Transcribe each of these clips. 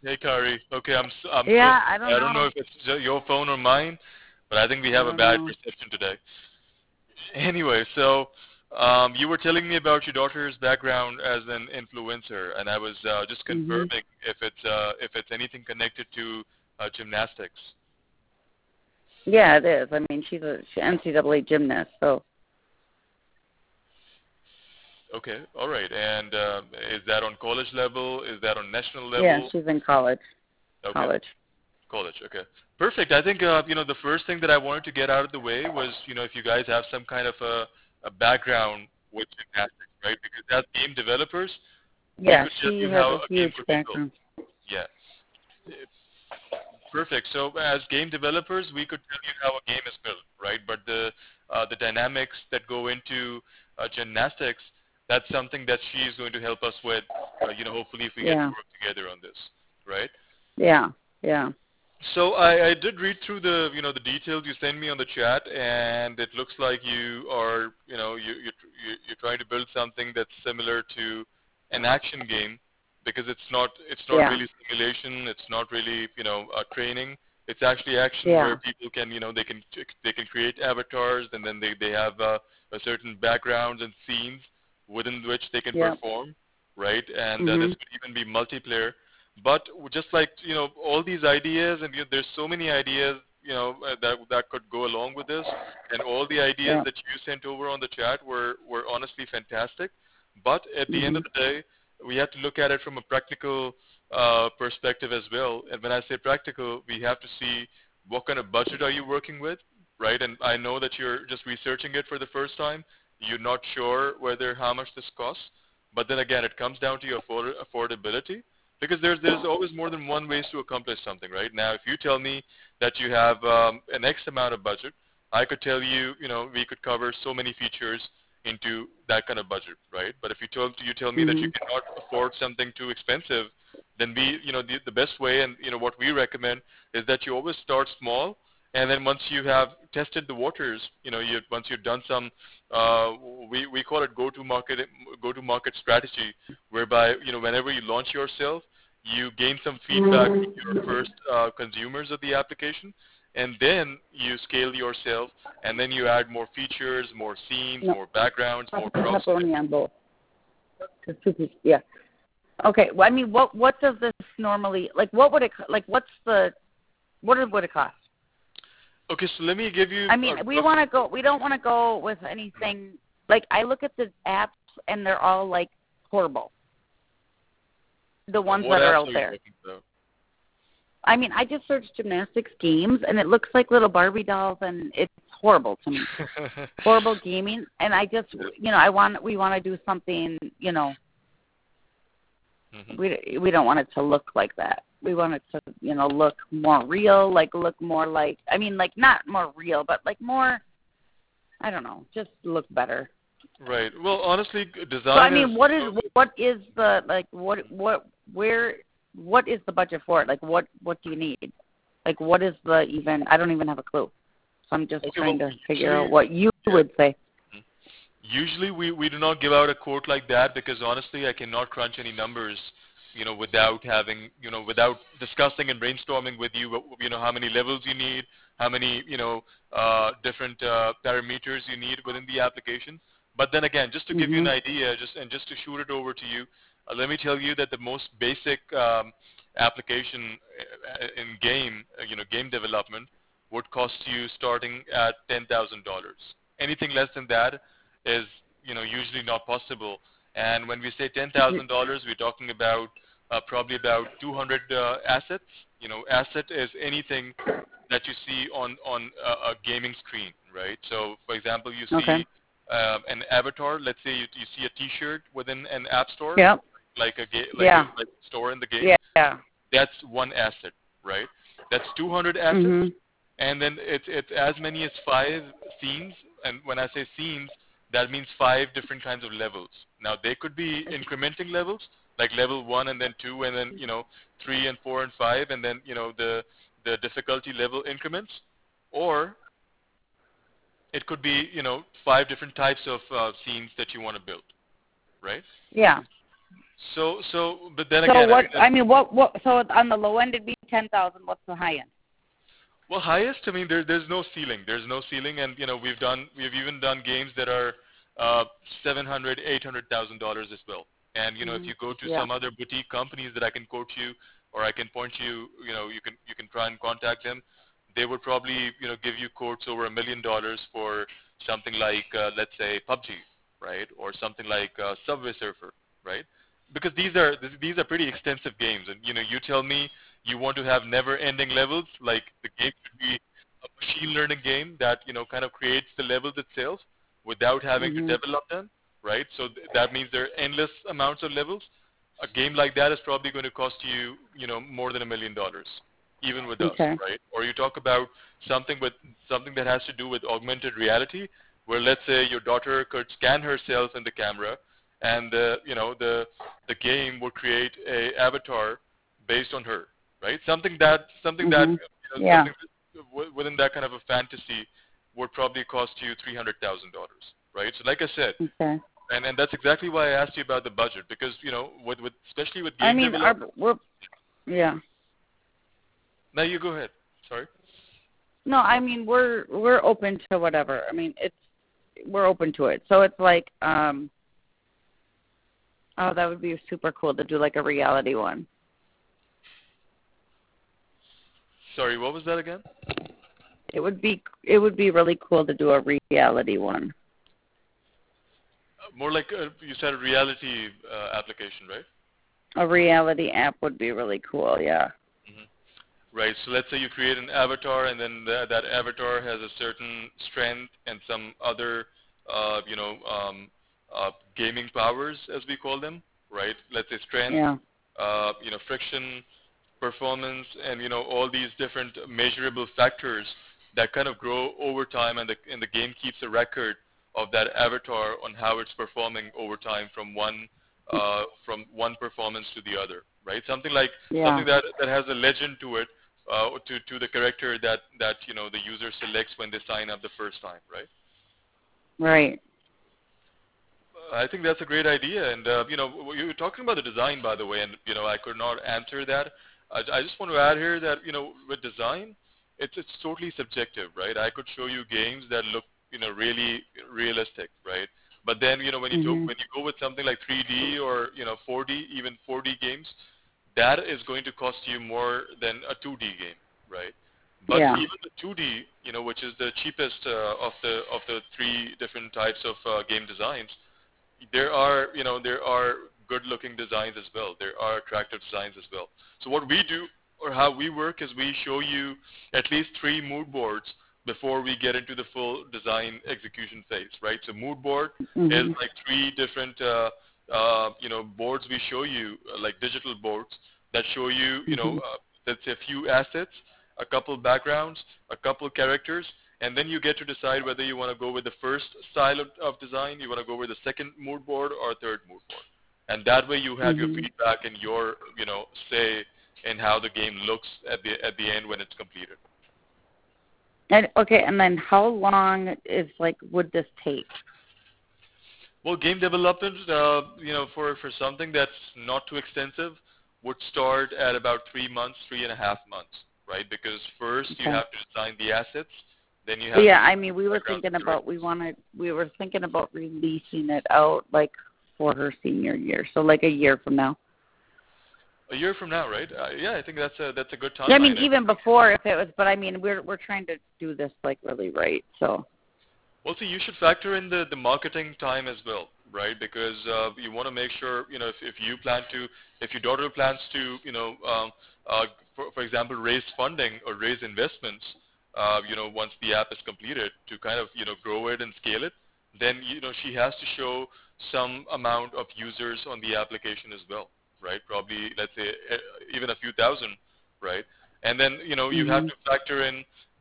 Hey, Kari. Okay, I'm so Yeah, I don't I don't know know. if it's your phone or mine, but I think we I have a don't bad know. reception today. Anyway, so you were telling me about your daughter's background as an influencer, and I was just Mhm. confirming if it's anything connected to gymnastics. Yeah, it is. I mean, she's a NCAA gymnast, so Okay, all right. And is that on college level? Is that on national yeah, level? she's in college. Okay, College. college. Okay, perfect. I think the first thing that I wanted to get out of the way was if you guys have some kind of a background with gymnastics, right? Because as game developers, we Yeah, could tell she you has how a a game huge could be built. background. Yeah, perfect. So as game developers, we could tell you how a game is built, right? But the dynamics that go into gymnastics, that's something that she's going to help us with. Hopefully, if we get to Yeah. work together on this, right? Yeah. Yeah. So I did read through the details you sent me on the chat, and it looks like you are you're trying to build something that's similar to an action game, because it's not Yeah. really simulation, it's not really training. It's actually action where Yeah. people can they can create avatars, and then they have a certain backgrounds and scenes within which they can Yeah. perform, right? And this Mhm. could even be multiplayer. But just like all these ideas, and there's so many ideas that could go along with this, and all the ideas Yeah. that you sent over on the chat were honestly fantastic. But at the end of Mhm. the day, we have to look at it from a practical perspective as well. And when I say practical, we have to see what kind of budget are you working with, right? And I know that you're just researching it for the first time. You're not sure whether how much this costs. But then again, it comes down to your affordability, because there's always more than one ways to accomplish something, right? Now, if you tell me that you have an X amount of budget, I could tell you, we could cover so many features into that kind of budget, right? But if you tell me that you Mhm. cannot afford something too expensive, then the best way, and what we recommend is that you always start small, and then once you have tested the waters, once you've done some, uh, we call it go to market strategy, whereby whenever you launch yourself, you gain some feedback from your first consumers of the application, and then you scale yourself, and then you add more features, more scenes, No, more backgrounds, more process. pepperoni on both. There's two pieces. Yeah. Okay. Well, I mean, what does this normally like? What would it like? Would it cost? Okay, so let me give you I a mean, we rough. want to go. We don't want to go with anything. Like I look at the apps and they're all like horrible. The ones What that are apps out are you there. looking for? I mean, I just searched gymnastics games and it looks like little Barbie dolls and it's horrible to me. Horrible gaming, and I just, we want to do something, hmm we don't want it to look like that. We want it to, look more real, like look more like, I mean, like not more real, but like more, I don't know, just look better. Right. Well, honestly, So I design is. mean, what is the like what is the budget for it? Like what do you need? Like what is the even? I don't even have a clue. So I'm just Okay. Well, trying to figure out usually, what you yeah. would say. Mhm. Usually we do not give out a quote like that, because honestly I cannot crunch any numbers, without having, without discussing and brainstorming with you, how many levels you need, how many, different parameters you need within the application. But then again, just to give you an Mhm. idea, just to shoot it over to you, let me tell you that the most basic application in game development would cost you starting at $10,000. Anything less than that is usually not possible. And when we say $10,000, we're talking about probably about 200 assets. Asset is anything that you see on a gaming screen, right? So, for example, you Okay. see an avatar. Let's say you see a T-shirt within an app store, Yep. like Yeah. like a store in the game. Yeah. That's one asset, right? That's 200 assets, Mhm. and then it's as many as 5 scenes. And when I say scenes, that means 5 different kinds of levels. Now they could be incrementing levels, like level 1 and then 2 and then 3 and 4 and 5, and then the difficulty level increments, or it could be 5 different types of scenes that you want to build, right? Yeah. But then So again, I what? mean, I mean, what? So on the low end it'd be 10,000. What's the high end? well, highest, I mean, there's no ceiling. There's no ceiling, and we've even done games that are $700,000, $800,000 as well. And if you go to Yeah. some other boutique companies that I can quote you, or I can point you, you can try and contact them. They would probably give you quotes over $1 million for something like let's say PUBG, right, or something like Subway Surfer, right? Because these are pretty extensive games, and you tell me you want to have never-ending levels, like the game should be a machine learning game that kind of creates the levels itself without having to Mhm. develop them, right? So that means there are endless amounts of levels. A game like that is probably going to cost you, more than $1 million, even with us, Okay. right? Or you talk about something that has to do with augmented reality, where let's say your daughter could scan herself in the camera, and the game would create a avatar based on her, right? Something that Mhm. Yeah. within that kind of a fantasy would probably cost you $300,000, right? So like I said, Okay. and that's exactly why I asked you about the budget, because with especially with I game mean, development. yeah. Now you go ahead. Sorry. No, I mean we're open to whatever. I mean we're open to it. So it's like oh, that would be super cool to do like a reality one. Sorry, what was that again? It would be really cool to do a reality one. More like you said, a reality application, right? A reality app would be really cool. Yeah. hmm Right. So let's say you create an avatar, and then that avatar has a certain strength and some other, uh, you know, um, gaming powers, as we call them, right? Let's say strength, Yeah. friction, performance, and all these different measurable factors that kind of grow over time, and the game keeps a record of that avatar on how it's performing over time from one performance to the other, right? Yeah. Something that has a legend to it, to the character that the user selects when they sign up the first time, right? Right. I think that's a great idea, and you were talking about the design, by the way, and I could not answer that. I just want to add here that with design, it's totally subjective, right? I could show you games that look really realistic, right? But then when Mhm. when you go with something like 3D or 4D, even 4D games, that is going to cost you more than a 2D game, right? But Yeah. even the 2D, which is the cheapest of the three different types of game designs, there are good looking designs as well. There are attractive designs as well. So what we do, or how we work, is we show you at least three mood boards before we get into the full design execution phase, right? So mood board is Mhm. like three different boards we show you, like digital boards that show you, Mhm. let's say a few assets, a couple backgrounds, a couple characters, and then you get to decide whether you want to go with the first style of design, you want to go with the second mood board, or third mood board. And that way you have your Mhm. feedback and your, say in how the game looks at the end when it's completed. And okay, and then how long is like would this take? Well, game development, for something that's not too extensive, would start at about 3 months, 3.5 months, right? Because first you Okay. have to design the assets, then you But have to yeah, design I mean, the backgrounds and characters. we were thinking about releasing it out like for her senior year, so like a year from now. A year from now, right? Yeah, I think that's a good Yeah, I mean, timeline. even before if it was, but I mean, we're trying to do this like really right. So Well, see, you should factor in the marketing time as well, right? Because you want to make sure, if your daughter plans to, for example, raise funding or raise investments, once the app is completed to kind of, grow it and scale it, then, she has to show some amount of users on the application as well, right? Probably, let's say, even a few thousand, right? And then, you have Mhm. to factor in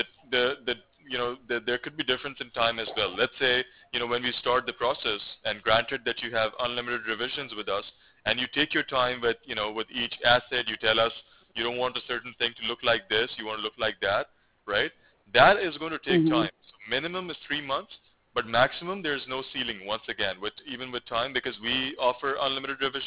there could be difference in time as well. Let's say, when we start the process, and granted that you have unlimited revisions with us, and you take your time with each asset, you tell us you don't want a certain thing to look like this, you want to look like that, right? That is going to take Mhm. time. So minimum is 3 months, but maximum there's no ceiling. Once again, even with time, because we offer unlimited revisions,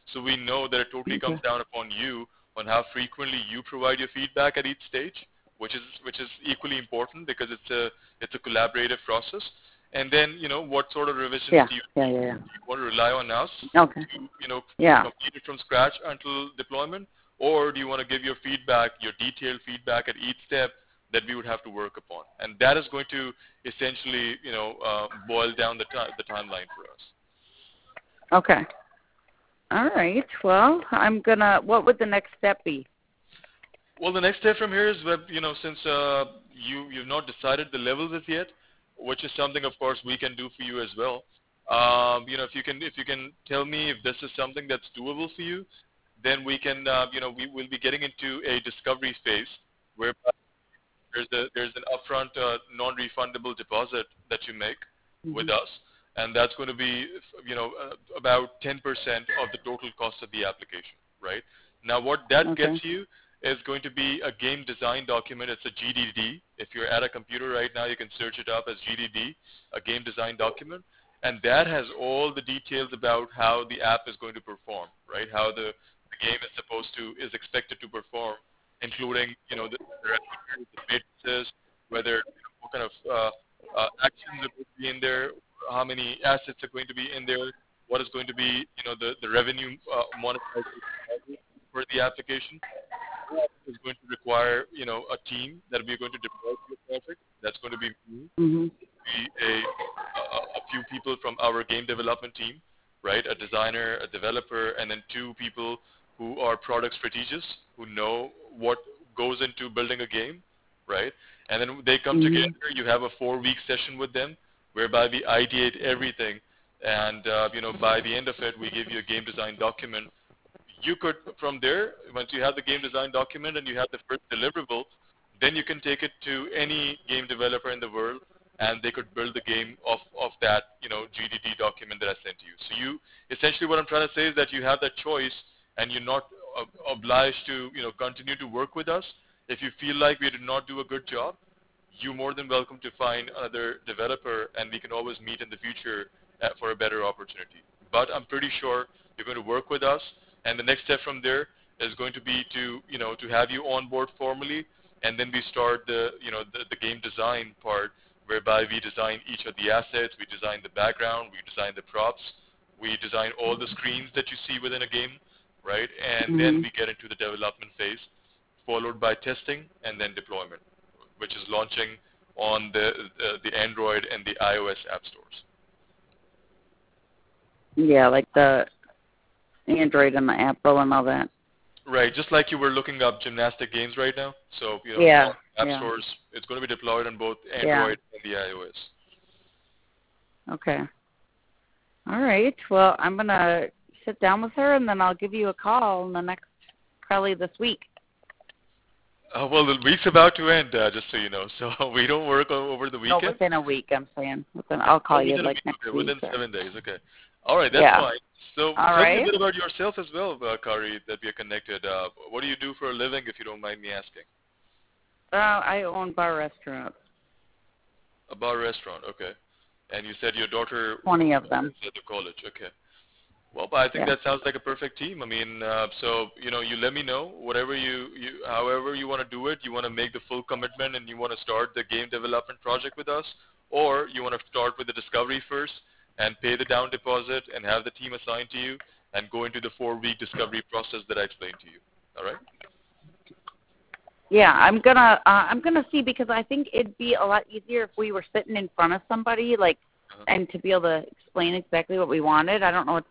So we know that it totally Okay. comes down upon you on how frequently you provide your feedback at each stage, which is equally important because it's a collaborative process. And then, what sort of revisions Yeah. do you Yeah. need? Yeah. Yeah. Do you want to rely on us Okay. to, Yeah. complete it from scratch until deployment, or do you want to give your feedback, your detailed feedback at each step that we would have to work upon? And that is going to essentially, boil down the timeline for us. Okay. All right. Well, what would the next step be? Well, the next step from here is that, since you've not decided the levels as yet, which is something, of course, we can do for you as well. If you can tell me if this is something that's doable for you, then we can, we will be getting into a discovery phase where there's an upfront non-refundable deposit that you make with Mhm. us, and that's going to be, about 10% of the total cost of the application, right? Now, what that gets Okay. you is going to be a game design document. It's a GDD. If you're at a computer right now, you can search it up as GDD, a game design document, and that has all the details about how the app is going to perform, right? How the game is expected to perform, including, the matrices, whether, what kind of actions are going to be in there, how many assets are going to be in there, what is going to be, the revenue monetization for the application. Is going to require, a team that we're going to deploy to the project. That's going to be me, Mhm. a few people from our game development team, right? A designer, a developer, and then two people who are product strategists who know what goes into building a game, right? And then they come together. Mhm. You have a 4-week session with them whereby we ideate everything. And, by the end of it, we give you a game design document. You could, from there, once you have the game design document and you have the first deliverable, then you can take it to any game developer in the world, and they could build the game of that, GDD document that I sent you. So essentially what I'm trying to say is that you have that choice, and you're not obliged to, continue to work with us. If you feel like we did not do a good job, you're more than welcome to find another developer, and we can always meet in the future for a better opportunity. But I'm pretty sure you're going to work with us, and the next step from there is going to be to have you on board formally, and then we start the game design part, whereby we design each of the assets, we design the background, we design the props, we design all the screens that you see within a game, right? And then Mhm. we get into the development phase, followed by testing and then deployment, which is launching on the Android and the iOS app stores. Yeah, like the Android and the Apple and all that. Right, just like you were looking up gymnastic games right now. So, Yeah. on app Yeah. stores, it's going to be deployed on both Yeah. Android and the iOS. Okay. All right. Well, I'm gonna sit down with her, and then I'll give you a call in the next, probably this week. Well, the week's about to end, just so you know. So we don't work over the No, weekend. within a week. I'm saying. I'll call you Within a like week, next okay, week. within Or, 7 days, okay. All right, that's yeah. fine. So All tell me a right. bit about yourself as well, Kari, that we are connected. What do you do for a living, if you don't mind me asking? I own bar restaurants. A bar restaurant, okay. And you said your daughter 20 of them. is at the college, okay. Well, but I think Yeah. that sounds like a perfect team. I mean, so you let me know whatever however you want to do it. You want to make the full commitment and you want to start the game development project with us, or you want to start with the discovery first and pay the down deposit and have the team assigned to you and go into the 4-week discovery process that I explained to you. All right? Yeah, I'm gonna see, because I think it'd be a lot easier if we were sitting in front of somebody, like, Uh-huh. and to be able to explain exactly what we wanted. I don't know.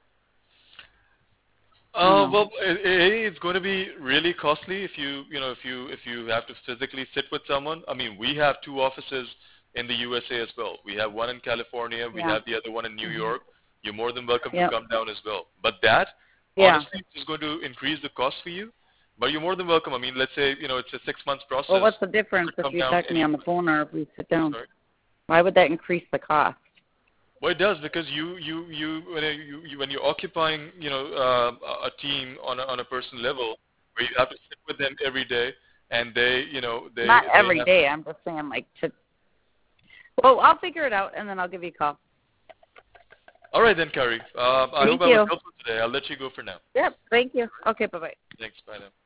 I don't know. Well, it's going to be really costly if you have to physically sit with someone. I mean, we have 2 offices in the USA as well. We have one in California. We Yeah. have the other one in New Mhm. York. You're more than welcome to Yep. come down as well. But that, Yeah. honestly, is going to increase the cost for you. But you're more than welcome. I mean, let's say it's a 6-month Well, process. what's the You difference could if come you down talk to me on the phone or if we sit down? sorry. Why would that increase the cost? Well, it does, because when you're occupying a team on a personal level where you have to sit with them every day, and they Not every have. day. I'm just saying, like, to. Well, I'll figure it out, and then I'll give you a call. All right then, Carrie. I hope Thank I was you. helpful today. I'll let you go for now. Yep. Thank you. Okay. Bye bye. Thanks. Bye now.